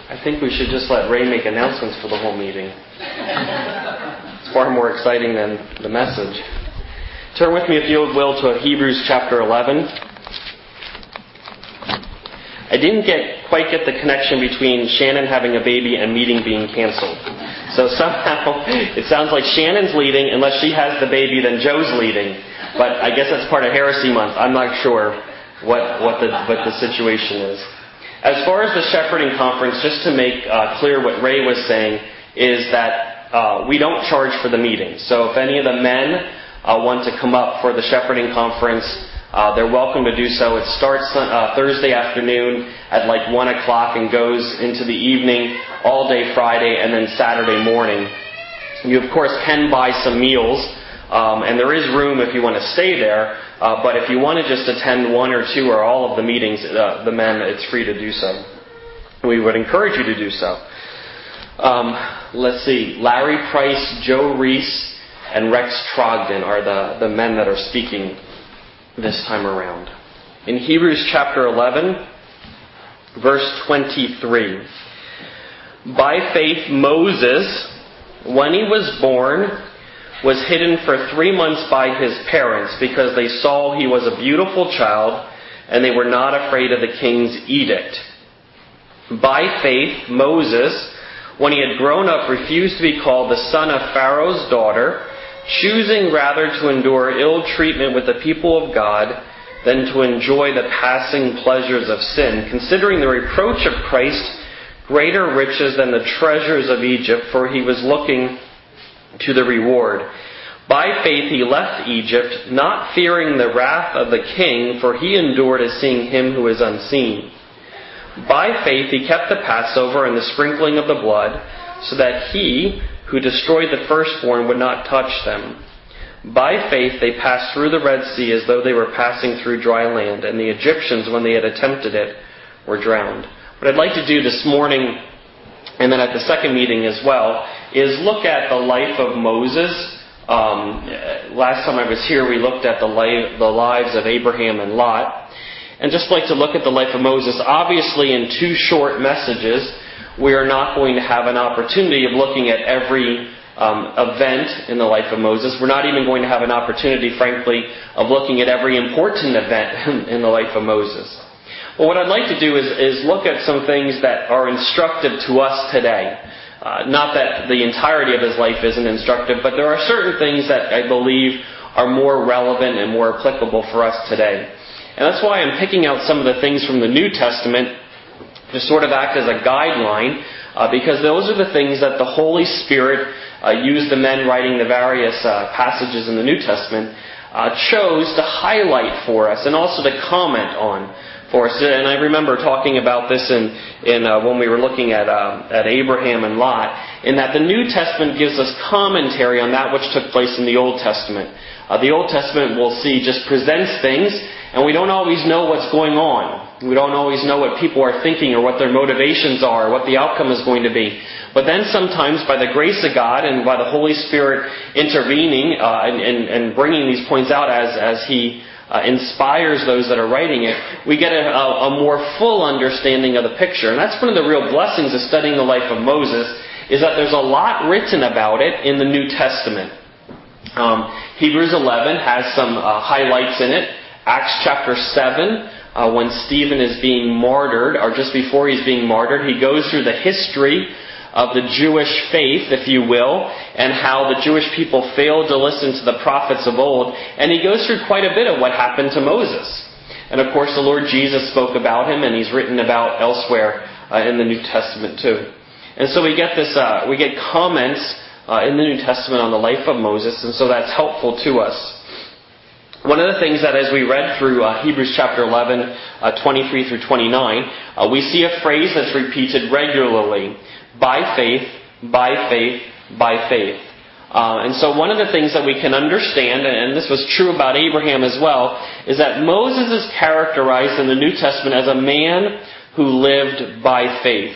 I think we should just let Ray make announcements for the whole meeting. It's far more exciting than the message. Turn with me, if you will, to Hebrews chapter 11. I didn't quite get the connection between Shannon having a baby and meeting being canceled. So somehow it sounds like Shannon's leading. Unless she has the baby, then Joe's leading. But I guess that's part of Heresy Month. I'm not sure what the situation is. As far as the shepherding conference, just to make clear what Ray was saying, is that we don't charge for the meeting. So if any of the men want to come up for the shepherding conference, they're welcome to do so. It starts Thursday afternoon at like 1 o'clock and goes into the evening, all day Friday, and then Saturday morning. You, of course, can buy some meals, and there is room if you want to stay there. But if you want to just attend one or two or all of the meetings, the men, it's free to do so. We would encourage you to do so. Let's see. Larry Price, Joe Reese, and Rex Trogdon are the men that are speaking this time around. In Hebrews chapter 11, verse 23. By faith Moses, when he was born, was hidden for 3 months by his parents because they saw he was a beautiful child and they were not afraid of the king's edict. By faith, Moses, when he had grown up, refused to be called the son of Pharaoh's daughter, choosing rather to endure ill treatment with the people of God than to enjoy the passing pleasures of sin, considering the reproach of Christ greater riches than the treasures of Egypt, for he was looking to the reward. By faith he left Egypt, not fearing the wrath of the king, for he endured as seeing him who is unseen. By faith he kept the Passover and the sprinkling of the blood, so that he who destroyed the firstborn would not touch them. By faith they passed through the Red Sea as though they were passing through dry land, and the Egyptians, when they had attempted it, were drowned. What I'd like to do this morning, and then at the second meeting as well, is look at the life of Moses. Last time I was here, we looked at the lives of Abraham and Lot. And just like to look at the life of Moses, obviously in 2 short messages, we are not going to have an opportunity of looking at every event in the life of Moses. We're not even going to have an opportunity, frankly, of looking at every important event in the life of Moses. Well, what I'd like to do is look at some things that are instructive to us today. Not that the entirety of his life isn't instructive, but there are certain things that I believe are more relevant and more applicable for us today. And that's why I'm picking out some of the things from the New Testament to sort of act as a guideline, because those are the things that the Holy Spirit used the men writing the various passages in the New Testament chose to highlight for us and also to comment on for us. And I remember talking about this in when we were looking at Abraham and Lot, in that the New Testament gives us commentary on that which took place in the Old Testament. The Old Testament, we'll see, just presents things, and we don't always know what's going on. We don't always know what people are thinking or what their motivations are, or what the outcome is going to be. But then sometimes, by the grace of God and by the Holy Spirit intervening and bringing these points out as He inspires those that are writing it, we get a more full understanding of the picture. And that's one of the real blessings of studying the life of Moses, is that there's a lot written about it in the New Testament. Hebrews 11 has some highlights in it. Acts chapter 7, when Stephen is being martyred, or just before he's being martyred, he goes through the history of the Jewish faith, if you will, and how the Jewish people failed to listen to the prophets of old. And he goes through quite a bit of what happened to Moses. And of course the Lord Jesus spoke about him, and he's written about elsewhere in the New Testament too. And so we get comments in the New Testament on the life of Moses, and so that's helpful to us. One of the things that as we read through Hebrews chapter 11, 23 through 29, we see a phrase that's repeated regularly. By faith, by faith, by faith. And so one of the things that we can understand, and this was true about Abraham as well, is that Moses is characterized in the New Testament as a man who lived by faith.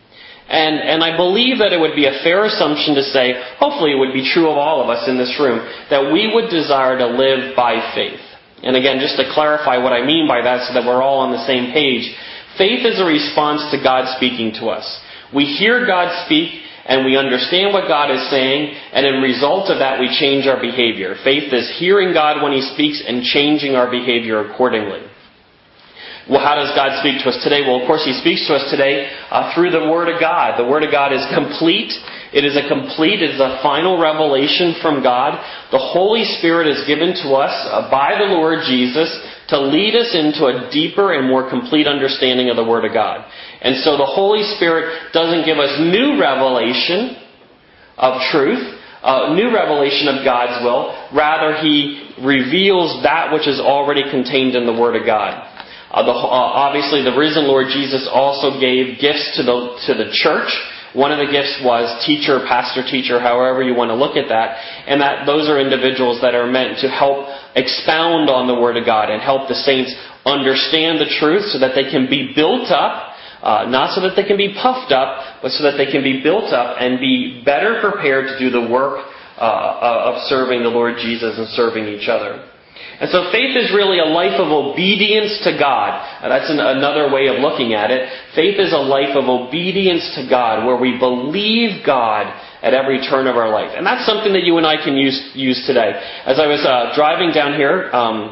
And I believe that it would be a fair assumption to say, hopefully it would be true of all of us in this room, that we would desire to live by faith. And again, just to clarify what I mean by that so that we're all on the same page, faith is a response to God speaking to us. We hear God speak, and we understand what God is saying, and in result of that, we change our behavior. Faith is hearing God when He speaks and changing our behavior accordingly. Well, how does God speak to us today? Well, of course, He speaks to us today through the Word of God. The Word of God is complete. It is a final revelation from God. The Holy Spirit is given to us by the Lord Jesus to lead us into a deeper and more complete understanding of the Word of God. And so the Holy Spirit doesn't give us new revelation of truth, new revelation of God's will. Rather, He reveals that which is already contained in the Word of God. Obviously, the risen Lord Jesus also gave gifts to the church. One of the gifts was teacher, pastor, teacher, however you want to look at that. And that those are individuals that are meant to help expound on the Word of God and help the saints understand the truth so that they can be built up. Not so that they can be puffed up, but so that they can be built up and be better prepared to do the work of serving the Lord Jesus and serving each other. And so faith is really a life of obedience to God. That's another way of looking at it. Faith is a life of obedience to God, where we believe God at every turn of our life. And that's something that you and I can use today. As I was driving down here,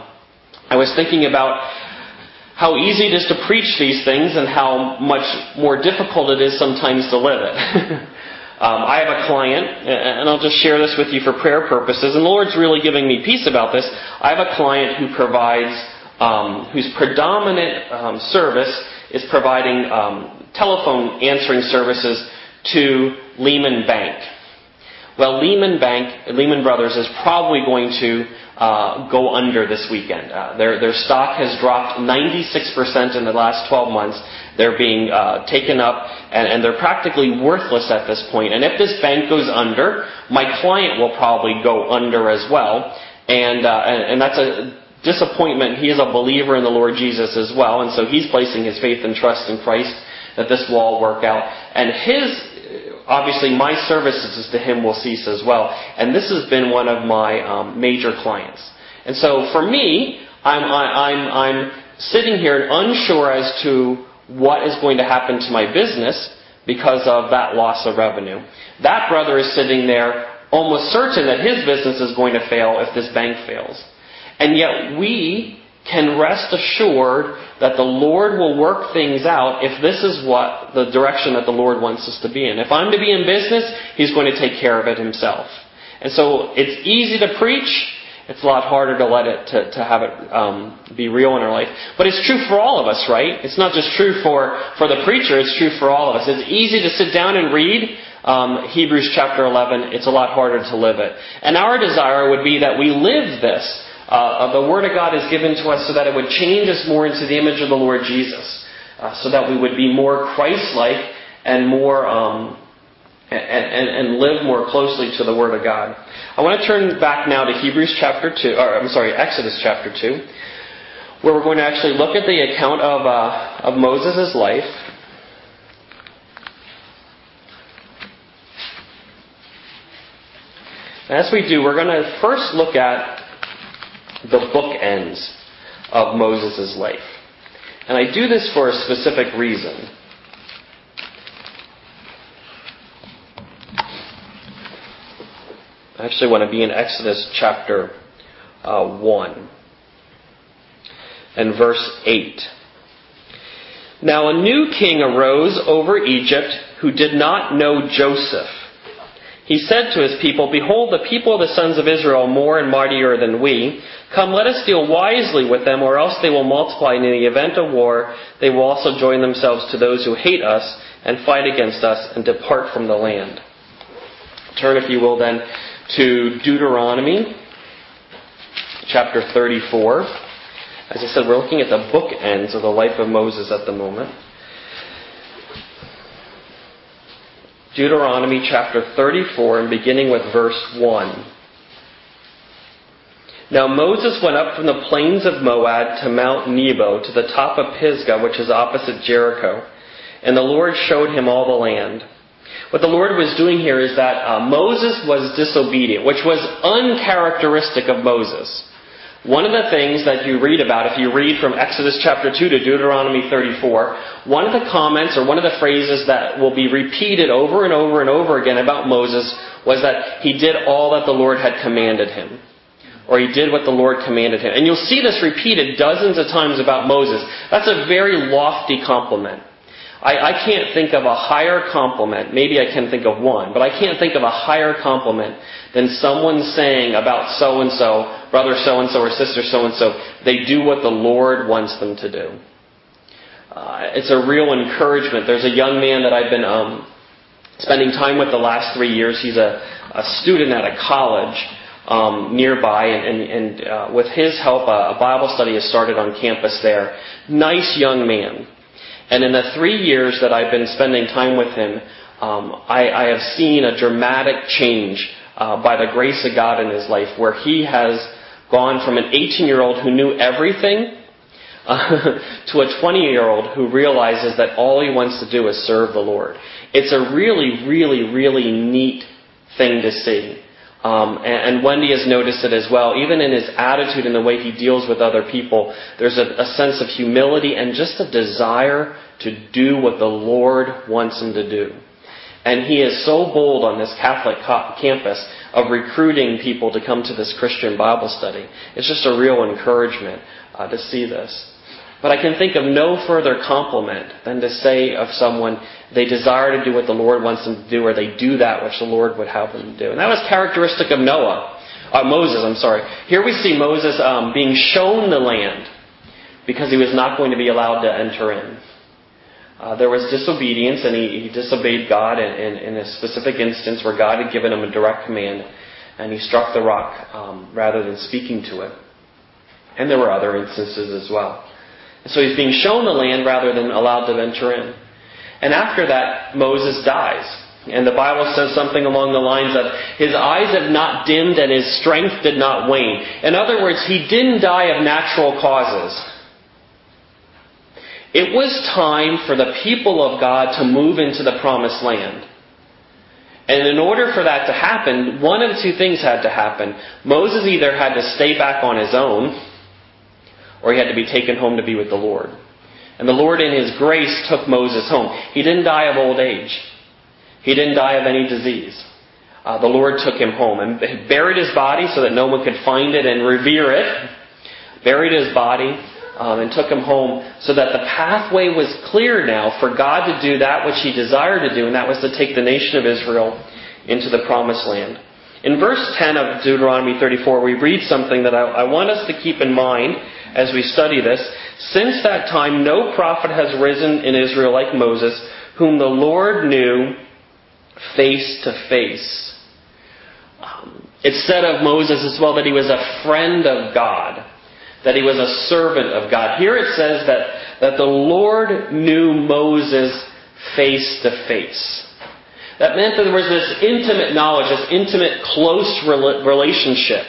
I was thinking about how easy it is to preach these things and how much more difficult it is sometimes to live it. I have a client, and I'll just share this with you for prayer purposes, and the Lord's really giving me peace about this. I have a client who provides, whose predominant service is providing telephone answering services to Lehman Bank. Well, Lehman Brothers is probably going to go under this weekend. Their stock has dropped 96% in the last 12 months. They're being taken up, and they're practically worthless at this point. And if this bank goes under, my client will probably go under as well. And that's a disappointment. He is a believer in the Lord Jesus as well, and so he's placing his faith and trust in Christ that this will all work out. And obviously, my services to him will cease as well. And this has been one of my major clients. And so for me, I'm sitting here unsure as to what is going to happen to my business because of that loss of revenue. That brother is sitting there almost certain that his business is going to fail if this bank fails. And yet we can rest assured that the Lord will work things out if this is what the direction that the Lord wants us to be in. If I'm to be in business, He's going to take care of it Himself. And so it's easy to preach. It's a lot harder to let it, to have it be real in our life. But it's true for all of us, right? It's not just true for the preacher, it's true for all of us. It's easy to sit down and read Hebrews chapter 11. It's a lot harder to live it. And our desire would be that we live this. The Word of God is given to us so that it would change us more into the image of the Lord Jesus. So that we would be more Christ-like and more and live more closely to the Word of God. I want to turn back now to Exodus chapter 2, where we're going to actually look at the account of Moses' life. As we do, we're going to first look at the bookends of Moses' life. And I do this for a specific reason. I actually want to be in Exodus chapter 1 and verse 8. Now a new king arose over Egypt who did not know Joseph. He said to his people, "Behold, the people of the sons of Israel are more and mightier than we. Come, let us deal wisely with them, or else they will multiply, and in the event of war, they will also join themselves to those who hate us and fight against us and depart from the land." Turn, if you will, then, to Deuteronomy chapter 34. As I said, we're looking at the bookends of the life of Moses at the moment. Deuteronomy chapter 34, and beginning with verse 1. Now Moses went up from the plains of Moab to Mount Nebo, to the top of Pisgah, which is opposite Jericho. And the Lord showed him all the land. What the Lord was doing here is that Moses was disobedient, which was uncharacteristic of Moses. One of the things that you read about, if you read from Exodus chapter 2 to Deuteronomy 34, one of the comments or one of the phrases that will be repeated over and over and over again about Moses was that he did all that the Lord had commanded him. Or he did what the Lord commanded him. And you'll see this repeated dozens of times about Moses. That's a very lofty compliment. I can't think of a higher compliment. Maybe I can think of one, but I can't think of a higher compliment than someone saying about so-and-so, brother so-and-so or sister so-and-so, they do what the Lord wants them to do. It's a real encouragement. There's a young man that I've been spending time with the last 3 years. He's a student at a college nearby, and with his help, a Bible study has started on campus there. Nice young man. And in the 3 years that I've been spending time with him, I have seen a dramatic change by the grace of God in his life, where he has gone from an 18-year-old who knew everything to a 20-year-old who realizes that all he wants to do is serve the Lord. It's a really, really, really neat thing to see. And Wendy has noticed it as well. Even in his attitude and the way he deals with other people, there's a sense of humility and just a desire to do what the Lord wants him to do. And he is so bold on this Catholic campus of recruiting people to come to this Christian Bible study. It's just a real encouragement to see this. But I can think of no further compliment than to say of someone, they desire to do what the Lord wants them to do, or they do that which the Lord would have them to do. And that was characteristic of Moses. Here we see Moses being shown the land because he was not going to be allowed to enter in. There was disobedience, and he disobeyed God in a specific instance where God had given him a direct command, and he struck the rock rather than speaking to it. And there were other instances as well. So he's being shown the land rather than allowed to enter in. And after that, Moses dies. And the Bible says something along the lines of, his eyes have not dimmed and his strength did not wane. In other words, he didn't die of natural causes. It was time for the people of God to move into the promised land. And in order for that to happen, one of two things had to happen. Moses either had to stay back on his own, or he had to be taken home to be with the Lord. And the Lord in His grace took Moses home. He didn't die of old age. He didn't die of any disease. The Lord took him home and buried his body so that no one could find it and revere it. Buried his body and took him home so that the pathway was clear now for God to do that which He desired to do, and that was to take the nation of Israel into the promised land. In verse 10 of Deuteronomy 34, we read something that I want us to keep in mind as we study this. Since that time, no prophet has risen in Israel like Moses, whom the Lord knew face to face. It's said of Moses as well that he was a friend of God, that he was a servant of God. Here it says that the Lord knew Moses face to face. That meant that there was this intimate knowledge, this intimate, close relationship.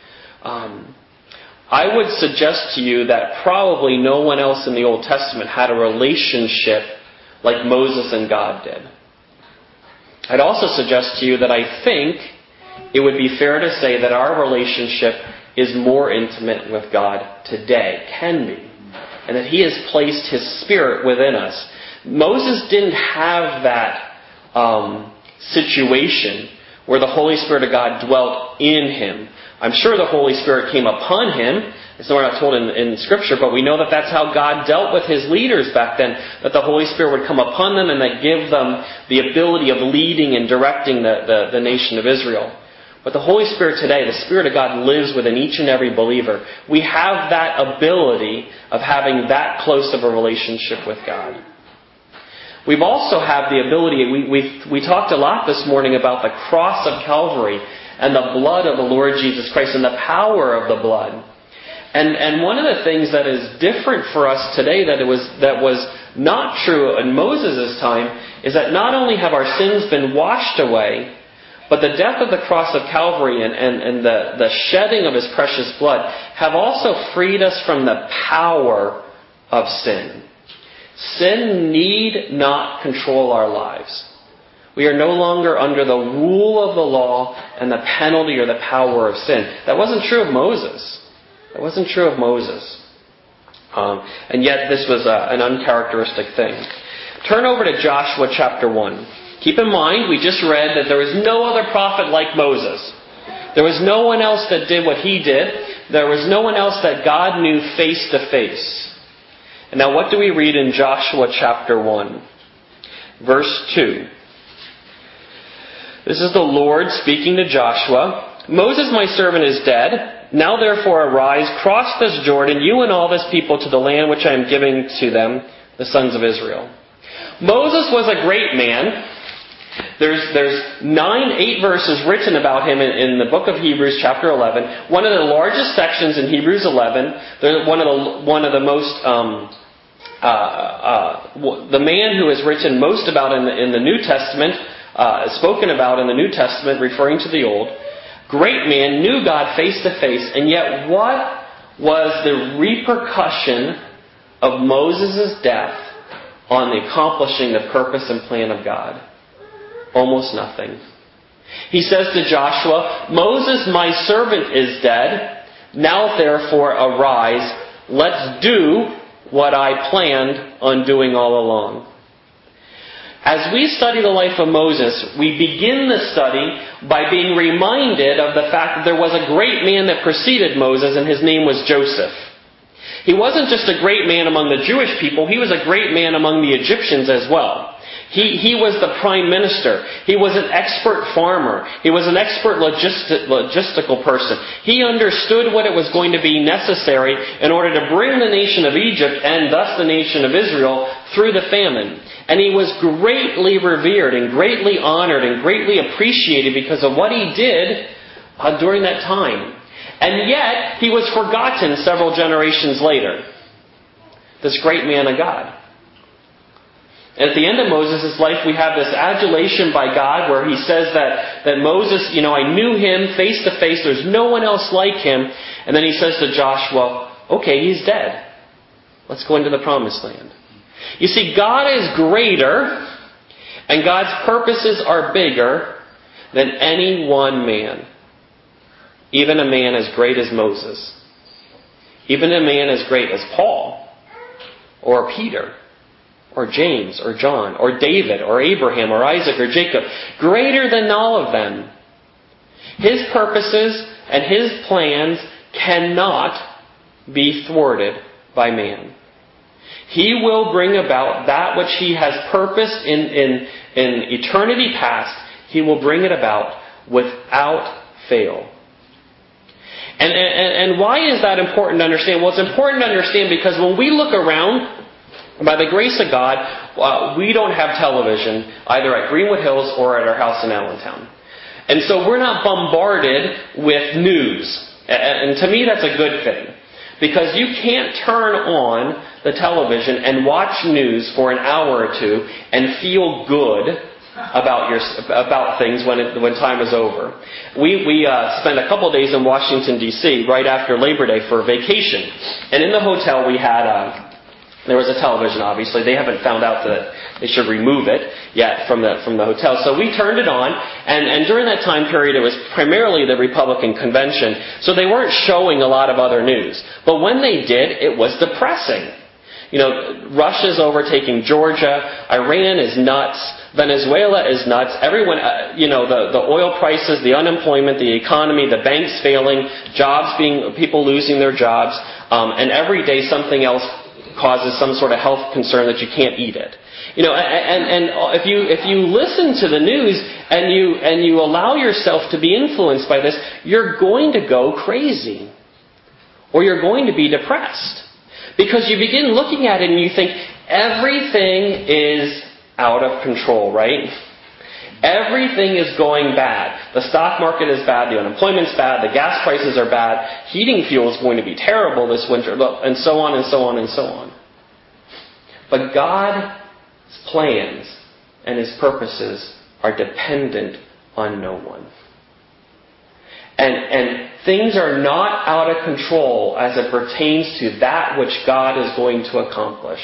I would suggest to you that probably no one else in the Old Testament had a relationship like Moses and God did. I'd also suggest to you that I think it would be fair to say that our relationship is more intimate with God today, can be, and that He has placed His Spirit within us. Moses didn't have that situation where the Holy Spirit of God dwelt in him. I'm sure the Holy Spirit came upon him. It's not told in Scripture, but we know that that's how God dealt with His leaders back then, that the Holy Spirit would come upon them and that give them the ability of leading and directing the nation of Israel. But the Holy Spirit today, the Spirit of God lives within each and every believer. We have that ability of having that close of a relationship with God. We've also have the ability, we talked a lot this morning about the cross of Calvary and the blood of the Lord Jesus Christ and the power of the blood. And one of the things that is different for us today that was not true in Moses' time is that not only have our sins been washed away, but the death of the cross of Calvary and the shedding of His precious blood have also freed us from the power of sin. Sin need not control our lives. We are no longer under the rule of the law and the penalty or the power of sin. That wasn't true of Moses. That wasn't true of Moses. And yet this was an uncharacteristic thing. Turn over to Joshua chapter 1. Keep in mind, we just read that there was no other prophet like Moses. There was no one else that did what he did. There was no one else that God knew face to face. And now what do we read in Joshua chapter 1? Verse 2. This is the Lord speaking to Joshua. Moses, my servant, is dead. Now therefore arise, cross this Jordan, you and all this people, to the land which I am giving to them, the sons of Israel. Moses was a great man. There's 8 verses written about him in the book of Hebrews chapter 11. One of the largest sections in Hebrews 11. One of the most the man who is written most about in the New Testament, spoken about in the New Testament, referring to the Old. Great man, knew God face to face, and yet what was the repercussion of Moses' death on the accomplishing the purpose and plan of God? Almost nothing. He says to Joshua, Moses, my servant, is dead. Now therefore arise, let's do what I planned on doing all along. As we study the life of Moses, we begin the study by being reminded of the fact that there was a great man that preceded Moses, and his name was Joseph. He wasn't just a great man among the Jewish people, he was a great man among the Egyptians as well. He was the prime minister. He was an expert farmer. He was an expert logistical person. He understood what it was going to be necessary in order to bring the nation of Egypt, and thus the nation of Israel, through the famine. And he was greatly revered and greatly honored and greatly appreciated because of what he did during that time. And yet, he was forgotten several generations later. This great man of God. And at the end of Moses' life, we have this adulation by God where he says that Moses, I knew him face to face. There's no one else like him. And then he says to Joshua, okay, he's dead. Let's go into the promised land. You see, God is greater and God's purposes are bigger than any one man. Even a man as great as Moses. Even a man as great as Paul or Peter or James, or John, or David, or Abraham, or Isaac, or Jacob. Greater than all of them. His purposes and His plans cannot be thwarted by man. He will bring about that which He has purposed in eternity past. He will bring it about without fail. And why is that important to understand? Well, it's important to understand because when we look around, by the grace of God, we don't have television either at Greenwood Hills or at our house in Allentown. And so we're not bombarded with news. And to me that's a good thing. Because you can't turn on the television and watch news for an hour or two and feel good about things when time is over. We spent a couple days in Washington, D.C. right after Labor Day for a vacation. And in the hotel we had there was a television, obviously. They haven't found out that they should remove it yet from the hotel. So we turned it on, and during that time period, it was primarily the Republican convention. So they weren't showing a lot of other news. But when they did, it was depressing. Russia's overtaking Georgia. Iran is nuts. Venezuela is nuts. Everyone, the oil prices, the unemployment, the economy, the banks failing, people losing their jobs, and every day something else causes some sort of health concern that you can't eat it. And if you listen to the news and you allow yourself to be influenced by this, you're going to go crazy. Or you're going to be depressed. Because you begin looking at it and you think, everything is out of control, right? Everything is going bad. The stock market is bad, the unemployment's bad, the gas prices are bad, heating fuel is going to be terrible this winter, and so on and so on and so on. But God's plans and His purposes are dependent on no one. And things are not out of control as it pertains to that which God is going to accomplish.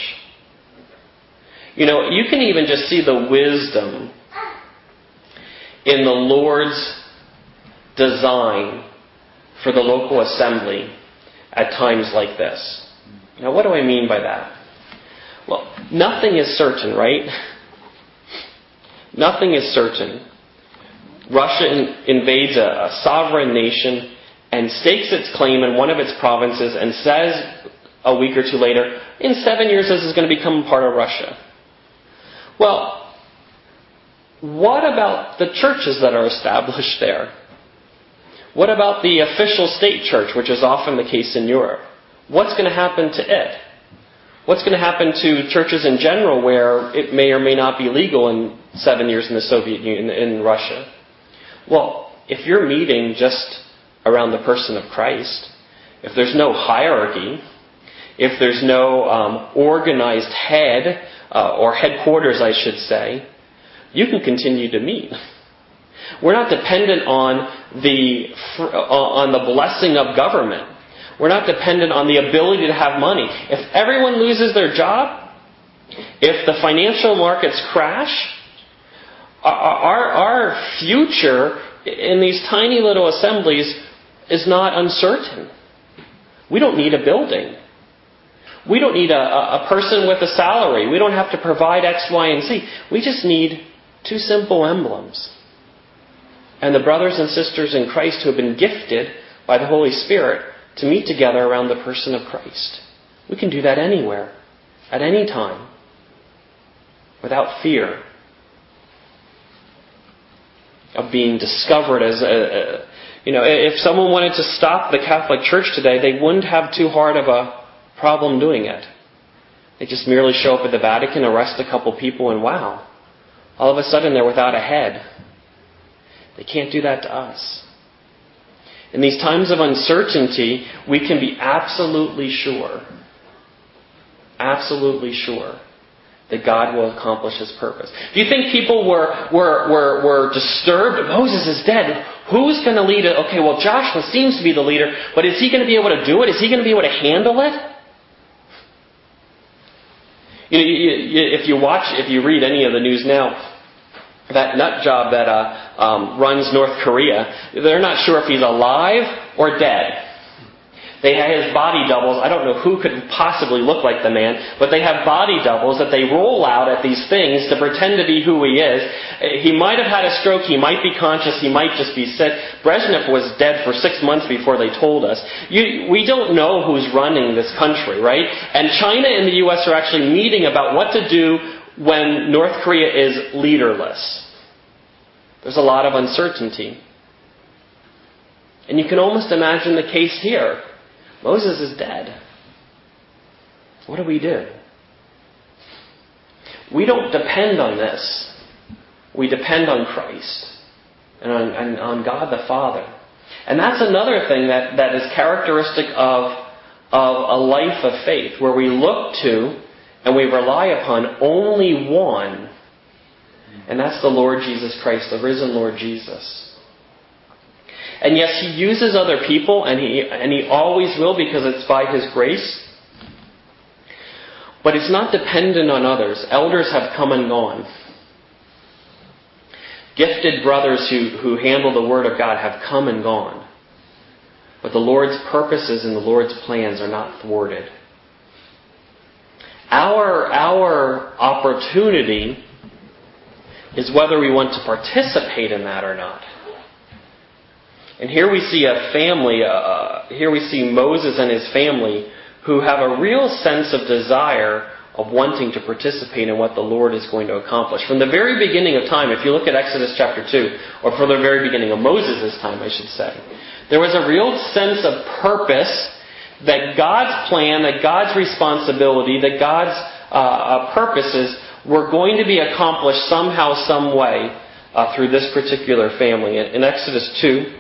You can even just see the wisdom in the Lord's design for the local assembly at times like this. Now, what do I mean by that? Well, nothing is certain, right? Nothing is certain. Russia invades a sovereign nation and stakes its claim in one of its provinces and says a week or two later, in 7 years this is going to become part of Russia. Well, what about the churches that are established there? What about the official state church, which is often the case in Europe? What's going to happen to it? What's going to happen to churches in general where it may or may not be legal in 7 years in the Soviet Union, in Russia? Well, if you're meeting just around the person of Christ, if there's no hierarchy, if there's no organized head, or headquarters, I should say, you can continue to meet. We're not dependent on the blessing of government. We're not dependent on the ability to have money. If everyone loses their job, if the financial markets crash, our future in these tiny little assemblies is not uncertain. We don't need a building. We don't need a person with a salary. We don't have to provide X, Y, and Z. We just need 2 simple emblems. And the brothers and sisters in Christ who have been gifted by the Holy Spirit to meet together around the person of Christ. We can do that anywhere, at any time, without fear of being discovered as if someone wanted to stop the Catholic Church today, they wouldn't have too hard of a problem doing it. They just merely show up at the Vatican, arrest a couple people, and wow, all of a sudden they're without a head. They can't do that to us. In these times of uncertainty, we can be absolutely sure that God will accomplish His purpose. Do you think people were disturbed? Moses is dead. Who's going to lead it? Okay, well, Joshua seems to be the leader, but is he going to be able to do it? Is he going to be able to handle it? If you read any of the news now, that nut job that runs North Korea, they're not sure if he's alive or dead. They have his body doubles. I don't know who could possibly look like the man, but they have body doubles that they roll out at these things to pretend to be who he is. He might have had a stroke. He might be conscious. He might just be sick. Brezhnev was dead for 6 months before they told us. We don't know who's running this country, right? And China and the U.S. are actually meeting about what to do when North Korea is leaderless. There's a lot of uncertainty. And you can almost imagine the case here. Moses is dead. What do we do? We don't depend on this. We depend on Christ and on God the Father. And that's another thing that is characteristic of a life of faith, where we look to and we rely upon only one. And that's the Lord Jesus Christ, the risen Lord Jesus. And yes, He uses other people, and He always will, because it's by His grace. But it's not dependent on others. Elders have come and gone. Gifted brothers who handle the Word of God have come and gone. But the Lord's purposes and the Lord's plans are not thwarted. Our opportunity is whether we want to participate in that or not. And here we see a family, here we see Moses and his family who have a real sense of desire of wanting to participate in what the Lord is going to accomplish. From the very beginning of time, if you look at Exodus chapter 2, or from the very beginning of Moses' time, I should say, there was a real sense of purpose that God's plan, that God's responsibility, that God's purposes were going to be accomplished somehow, some way through this particular family. In Exodus 2,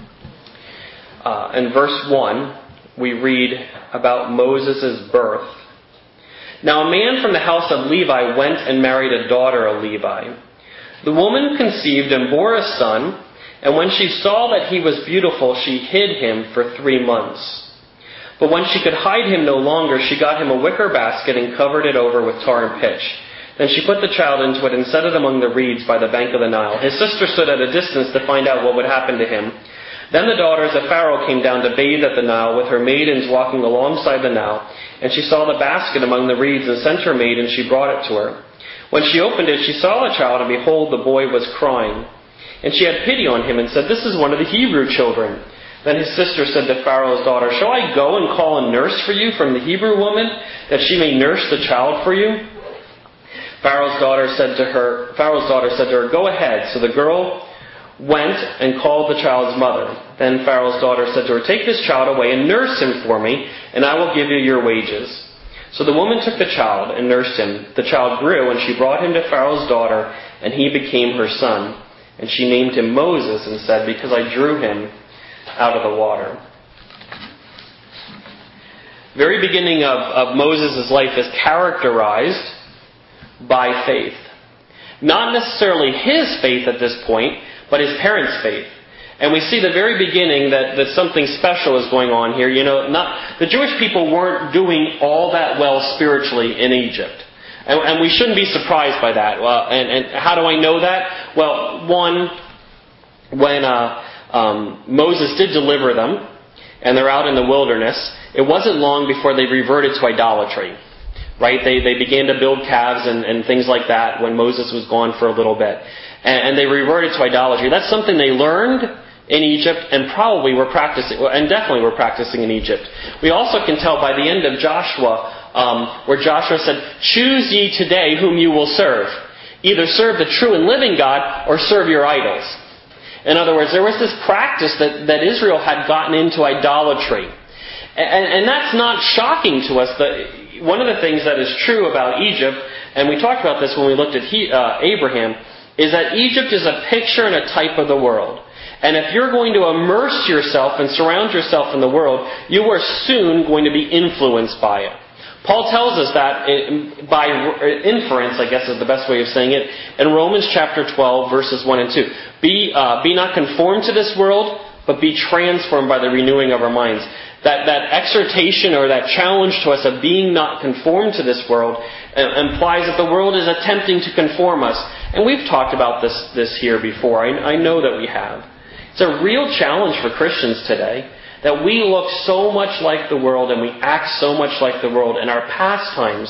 in verse 1, we read about Moses' birth. Now a man from the house of Levi went and married a daughter of Levi. The woman conceived and bore a son, and when she saw that he was beautiful, she hid him for 3 months. But when she could hide him no longer, she got him a wicker basket and covered it over with tar and pitch. Then she put the child into it and set it among the reeds by the bank of the Nile. His sister stood at a distance to find out what would happen to him. Then the daughters of Pharaoh came down to bathe at the Nile, with her maidens walking alongside the Nile. And she saw the basket among the reeds, and sent her maid, and she brought it to her. When she opened it, she saw the child, and behold, the boy was crying. And she had pity on him, and said, "This is one of the Hebrew children." Then his sister said to Pharaoh's daughter, "Shall I go and call a nurse for you from the Hebrew woman, that she may nurse the child for you?" Pharaoh's daughter said to her, "Go ahead." So the girl went and called the child's mother. Then Pharaoh's daughter said to her, "Take this child away and nurse him for me, and I will give you your wages." So the woman took the child and nursed him. The child grew, and she brought him to Pharaoh's daughter, and he became her son. And she named him Moses, and said, "Because I drew him out of the water." The very beginning of Moses' life is characterized by faith. Not necessarily his faith at this point, but his parents' faith. And we see the very beginning that something special is going on here. The Jewish people weren't doing all that well spiritually in Egypt. And we shouldn't be surprised by that. And how do I know that? Well, one, when Moses did deliver them, and they're out in the wilderness, it wasn't long before they reverted to idolatry. Right? They began to build calves and things like that when Moses was gone for a little bit. And they reverted to idolatry. That's something they learned in Egypt and probably were practicing, and definitely were practicing in Egypt. We also can tell by the end of Joshua, where Joshua said, "Choose ye today whom you will serve. Either serve the true and living God or serve your idols." In other words, there was this practice that Israel had gotten into idolatry. And that's not shocking to us. One of the things that is true about Egypt, and we talked about this when we looked at Abraham, is that Egypt is a picture and a type of the world. And if you're going to immerse yourself and surround yourself in the world, you are soon going to be influenced by it. Paul tells us that by inference, I guess is the best way of saying it, in Romans chapter 12, verses 1 and 2. Be not conformed to this world, but be transformed by the renewing of our minds. That exhortation or that challenge to us of being not conformed to this world implies that the world is attempting to conform us. And we've talked about this here before. I know that we have. It's a real challenge for Christians today that we look so much like the world and we act so much like the world, and our pastimes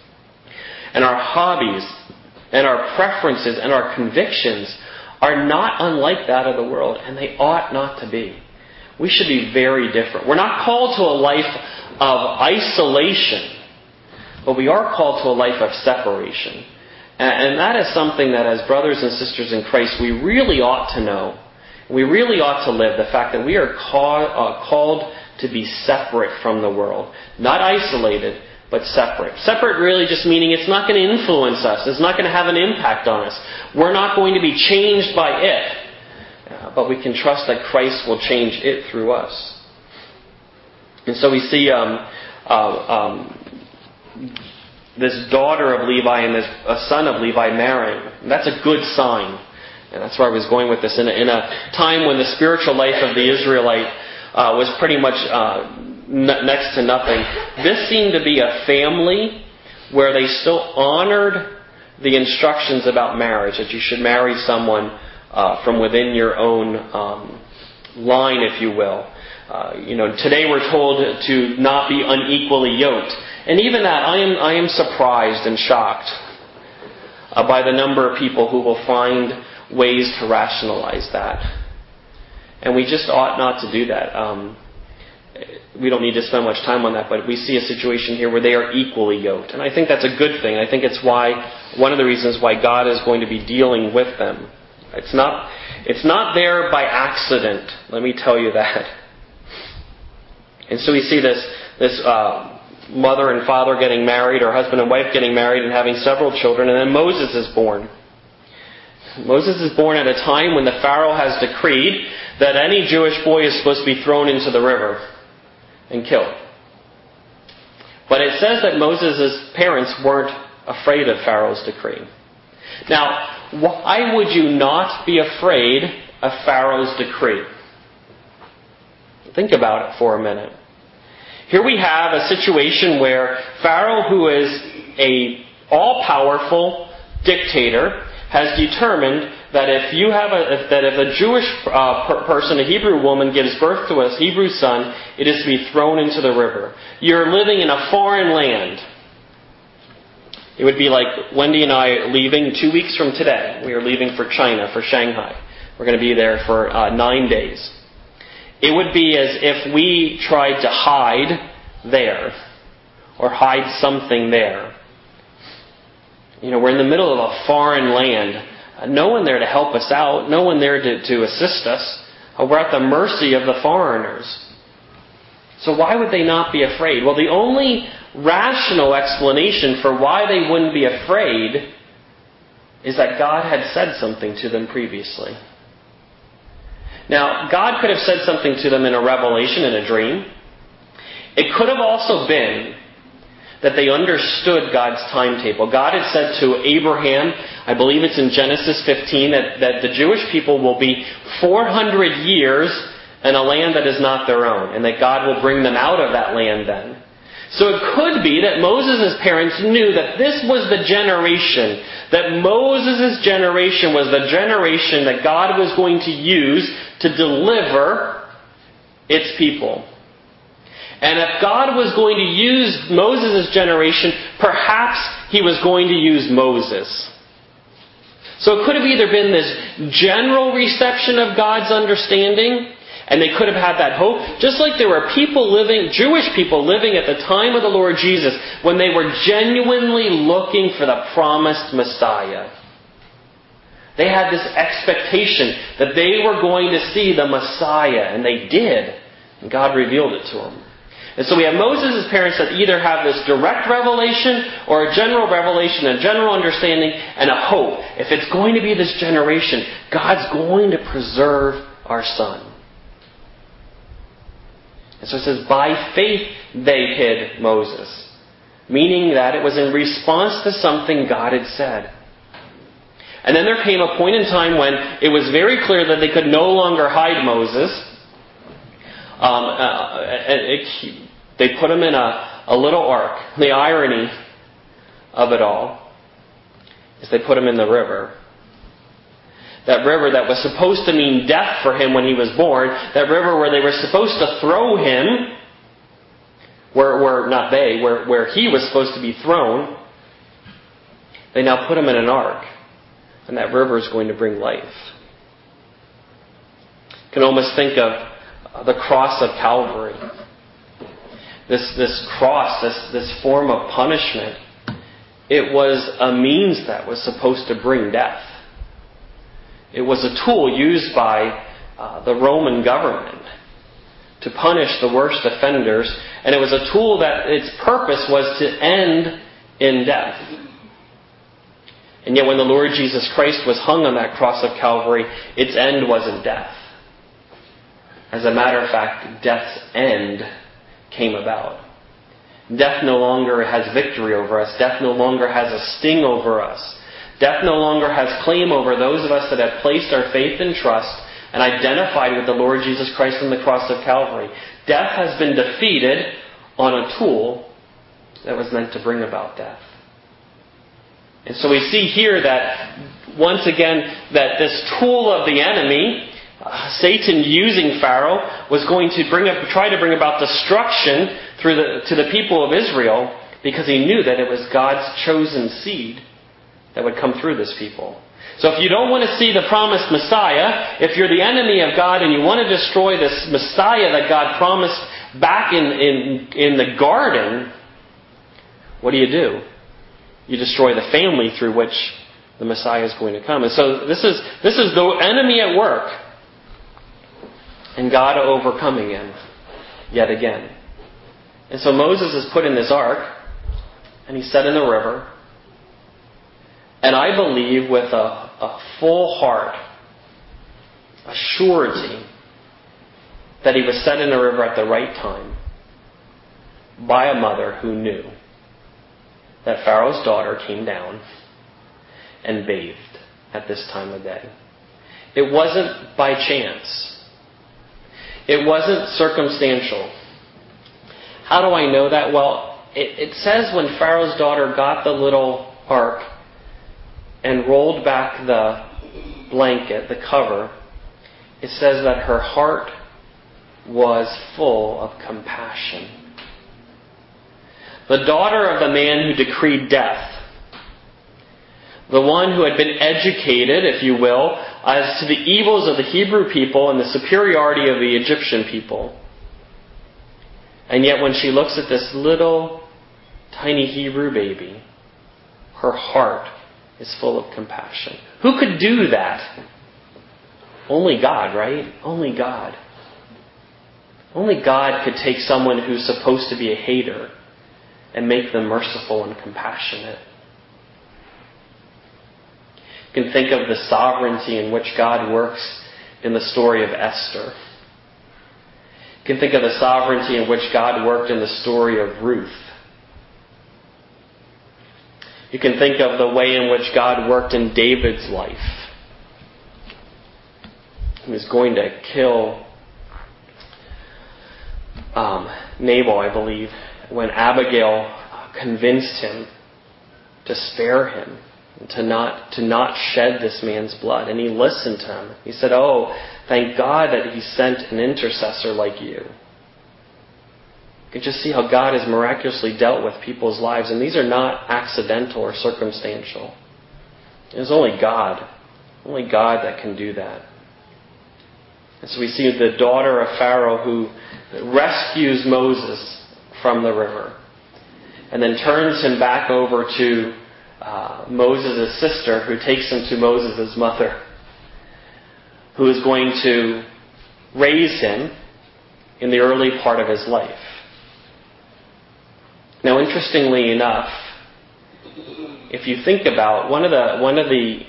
and our hobbies and our preferences and our convictions are not unlike that of the world, and they ought not to be. We should be very different. We're not called to a life of isolation, but we are called to a life of separation. And that is something that as brothers and sisters in Christ, we really ought to know. We really ought to live. The fact that we are called to be separate from the world. Not isolated, but separate. Separate really just meaning it's not going to influence us. It's not going to have an impact on us. We're not going to be changed by it. But we can trust that Christ will change it through us. And so we see this daughter of Levi and a son of Levi marrying. And that's a good sign. And that's where I was going with this. In a time when the spiritual life of the Israelite was pretty much next to nothing, this seemed to be a family where they still honored the instructions about marriage, that you should marry someone from within your own line, if you will. Today we're told to not be unequally yoked. And even that, I am surprised and shocked by the number of people who will find ways to rationalize that. And we just ought not to do that. We don't need to spend much time on that, but we see a situation here where they are equally yoked. And I think that's a good thing. I think it's one of the reasons why God is going to be dealing with them. It's not there by accident, let me tell you that. And so we see this mother and father getting married, or husband and wife getting married and having several children, and then Moses is born. Moses is born at a time when the Pharaoh has decreed that any Jewish boy is supposed to be thrown into the river and killed. But it says that Moses' parents weren't afraid of Pharaoh's decree. Now, why would you not be afraid of Pharaoh's decree? Think about it for a minute. Here we have a situation where Pharaoh, who is an all-powerful dictator, has determined that if a Jewish person, a Hebrew woman, gives birth to a Hebrew son, it is to be thrown into the river. You're living in a foreign land. It would be like Wendy and I leaving 2 weeks from today. We are leaving for China, for Shanghai. We're going to be there for 9 days. It would be as if we tried to hide there, or hide something there. We're in the middle of a foreign land. No one there to help us out. No one there to assist us. We're at the mercy of the foreigners. So why would they not be afraid? Well, the only rational explanation for why they wouldn't be afraid is that God had said something to them previously. Now, God could have said something to them in a revelation, in a dream. It could have also been that they understood God's timetable. God had said to Abraham, I believe it's in Genesis 15, that the Jewish people will be 400 years in a land that is not their own, and that God will bring them out of that land then. So it could be that Moses' parents knew that this was the generation, that Moses' generation was the generation that God was going to use to deliver its people. And if God was going to use Moses' generation, perhaps He was going to use Moses. So it could have either been this general reception of God's understanding, and they could have had that hope, just like there were people living, Jewish people living at the time of the Lord Jesus, when they were genuinely looking for the promised Messiah. They had this expectation that they were going to see the Messiah, and they did. And God revealed it to them. And so we have Moses' parents that either have this direct revelation or a general revelation, a general understanding, and a hope. If it's going to be this generation, God's going to preserve our son. And so it says, by faith they hid Moses. Meaning that it was in response to something God had said. And then there came a point in time when it was very clear that they could no longer hide Moses. They put him in a little ark. The irony of it all is they put him in the river. That river that was supposed to mean death for him when he was born. That river where they were supposed to throw him. Where he was supposed to be thrown. They now put him in an ark. And that river is going to bring life. You can almost think of the cross of Calvary. This cross, this form of punishment, it was a means that was supposed to bring death. It was a tool used by the Roman government to punish the worst offenders, and it was a tool that its purpose was to end in death. And yet when the Lord Jesus Christ was hung on that cross of Calvary, its end wasn't death. As a matter of fact, death's end came about. Death no longer has victory over us. Death no longer has a sting over us. Death no longer has claim over those of us that have placed our faith and trust and identified with the Lord Jesus Christ on the cross of Calvary. Death has been defeated on a tool that was meant to bring about death. And so we see here that, once again, that this tool of the enemy, Satan using Pharaoh, was going to try to bring about destruction to the people of Israel, because he knew that it was God's chosen seed that would come through this people. So if you don't want to see the promised Messiah, if you're the enemy of God and you want to destroy this Messiah that God promised back in the garden, what do? You destroy the family through which the Messiah is going to come. And so this is the enemy at work. And God overcoming him yet again. And so Moses is put in this ark, and he's set in the river. And I believe with a full heart, a surety, that he was set in the river at the right time by a mother who knew that Pharaoh's daughter came down and bathed at this time of day. It wasn't by chance. It wasn't circumstantial. How do I know that? Well, it says when Pharaoh's daughter got the little ark and rolled back the blanket, the cover, it says that her heart was full of compassion. The daughter of the man who decreed death, the one who had been educated, if you will, as to the evils of the Hebrew people and the superiority of the Egyptian people. And yet when she looks at this little tiny Hebrew baby, her heart is full of compassion. Who could do that? Only God, right? Only God. Only God could take someone who's supposed to be a hater and make them merciful and compassionate. You can think of the sovereignty in which God works in the story of Esther. You can think of the sovereignty in which God worked in the story of Ruth. You can think of the way in which God worked in David's life. He was going to kill Nabal, I believe, when Abigail convinced him to spare him, and to not shed this man's blood. And he listened to him. He said, "Oh, thank God that He sent an intercessor like you." You can just see how God has miraculously dealt with people's lives. And these are not accidental or circumstantial. It's only God that can do that. And so we see the daughter of Pharaoh who rescues Moses from the river and then turns him back over to Moses' sister, who takes him to Moses' mother, who is going to raise him in the early part of his life. Now, interestingly enough, if you think about one of the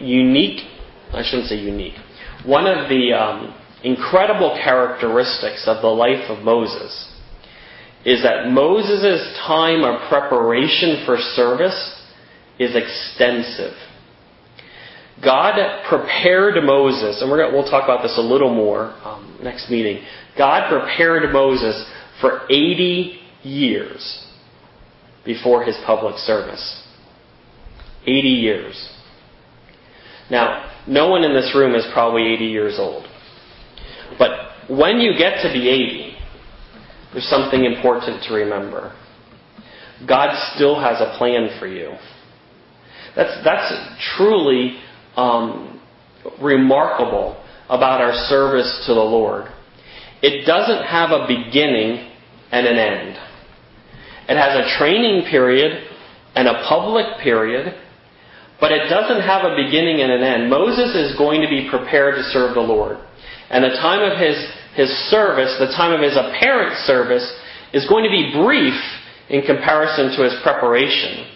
incredible characteristics of the life of Moses is that Moses' time of preparation for service is extensive. God prepared Moses, and we'll talk about this a little more next meeting. God prepared Moses for 80 years before his public service. 80 years. Now, no one in this room is probably 80 years old. But when you get to be 80, there's something important to remember. God still has a plan for you. That's truly remarkable about our service to the Lord. It doesn't have a beginning and an end. It has a training period and a public period, but it doesn't have a beginning and an end. Moses is going to be prepared to serve the Lord. And the time of his service, the time of his apparent service, is going to be brief in comparison to his preparation.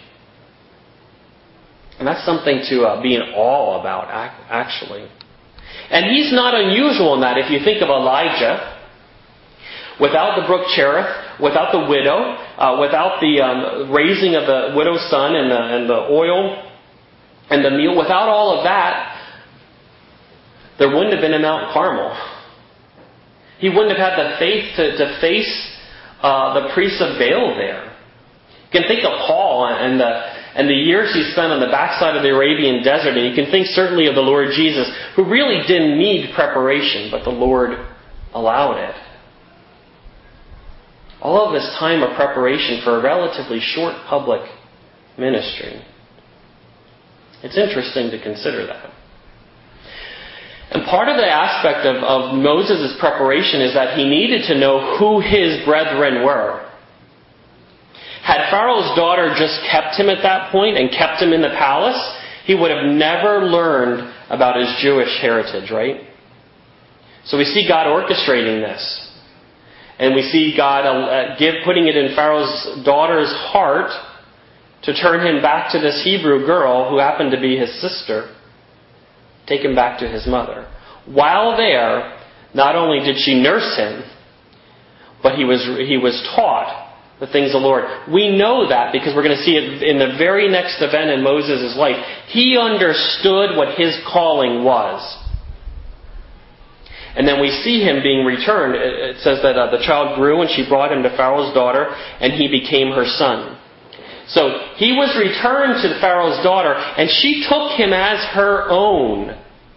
And that's something to be in awe about, actually. And he's not unusual in that. If you think of Elijah, without the brook Cherith, without the widow, without the raising of the widow's son and the oil and the meal, without all of that, there wouldn't have been a Mount Carmel. He wouldn't have had the faith to face the priests of Baal there. You can think of Paul and the years he spent on the backside of the Arabian desert, and you can think certainly of the Lord Jesus, who really didn't need preparation, but the Lord allowed it. All of this time of preparation for a relatively short public ministry. It's interesting to consider that. And part of the aspect of Moses' preparation is that he needed to know who his brethren were. Had Pharaoh's daughter just kept him at that point and kept him in the palace, he would have never learned about his Jewish heritage, right? So we see God orchestrating this. And we see God putting it in Pharaoh's daughter's heart to turn him back to this Hebrew girl who happened to be his sister. Take him back to his mother. While there, not only did she nurse him, but he was taught the things of the Lord. We know that because we're going to see it in the very next event in Moses' life. He understood what his calling was. And then we see him being returned. It says that the child grew and she brought him to Pharaoh's daughter and he became her son. So he was returned to Pharaoh's daughter, and she took him as her own.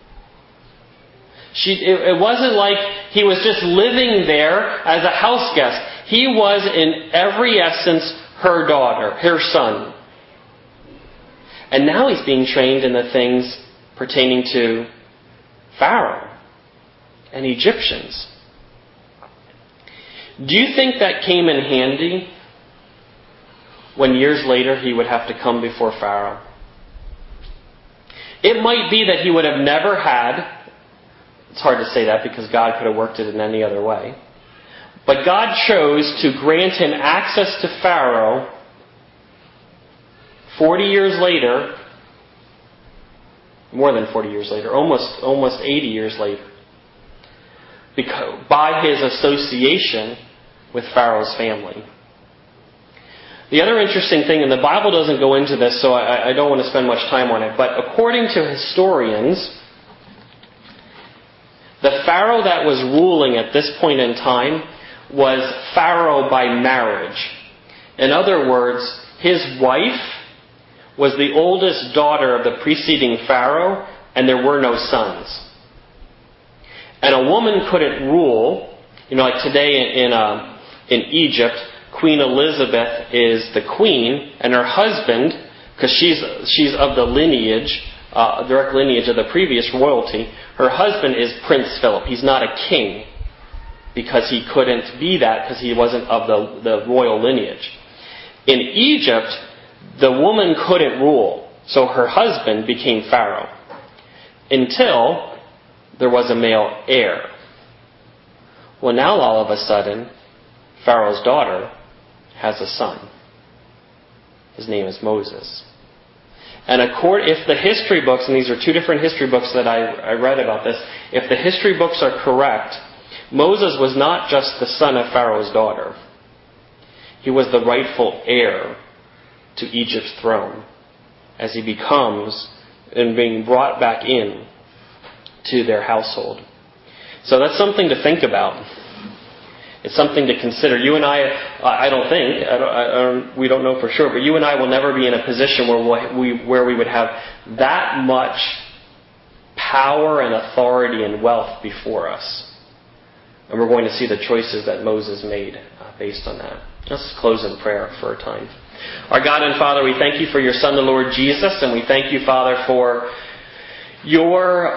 It wasn't like he was just living there as a house guest. He was in every essence her daughter, her son. And now he's being trained in the things pertaining to Pharaoh and Egyptians. Do you think that came in handy when years later he would have to come before Pharaoh? It might be that he would have never had, it's hard to say that because God could have worked it in any other way, but God chose to grant him access to Pharaoh 40 years later, more than 40 years later, almost 80 years later, because, by his association with Pharaoh's family. The other interesting thing, and the Bible doesn't go into this, so I don't want to spend much time on it, but according to historians, the Pharaoh that was ruling at this point in time was Pharaoh by marriage. In other words, his wife was the oldest daughter of the preceding Pharaoh, and there were no sons. And a woman couldn't rule. Like today in Egypt, Queen Elizabeth is the queen, and her husband, because she's of the lineage, direct lineage of the previous royalty, her husband is Prince Philip. He's not a king, because he couldn't be that, because he wasn't of the royal lineage. In Egypt, the woman couldn't rule, so her husband became Pharaoh, until there was a male heir. Well, now all of a sudden, Pharaoh's daughter has a son. His name is Moses. And if the history books, and these are two different history books that I read about this, if the history books are correct, Moses was not just the son of Pharaoh's daughter. He was the rightful heir to Egypt's throne as he becomes and being brought back in to their household. So that's something to think about. It's something to consider. You and I don't think, we don't know for sure, but you and I will never be in a position where we would have that much power and authority and wealth before us. And we're going to see the choices that Moses made based on that. Let's close in prayer for a time. Our God and Father, we thank you for your Son, the Lord Jesus, and we thank you, Father, for your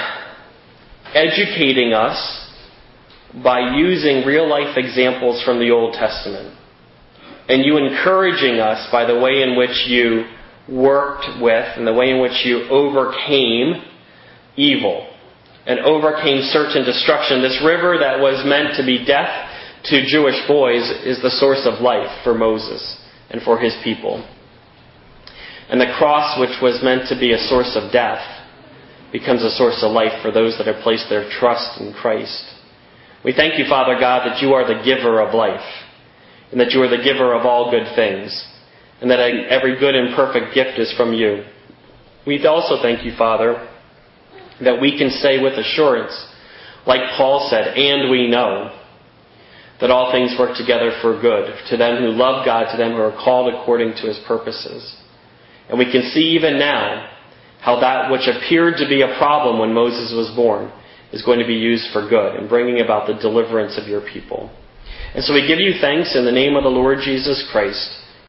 educating us by using real-life examples from the Old Testament. And you encouraging us by the way in which you worked with and the way in which you overcame evil and overcame certain destruction. This river that was meant to be death to Jewish boys is the source of life for Moses and for his people. And the cross, which was meant to be a source of death, becomes a source of life for those that have placed their trust in Christ. We thank you, Father God, that you are the giver of life, and that you are the giver of all good things, and that every good and perfect gift is from you. We also thank you, Father, that we can say with assurance, like Paul said, and we know that all things work together for good, to them who love God, to them who are called according to his purposes. And we can see even now how that which appeared to be a problem when Moses was born is going to be used for good in bringing about the deliverance of your people. And so we give you thanks in the name of the Lord Jesus Christ.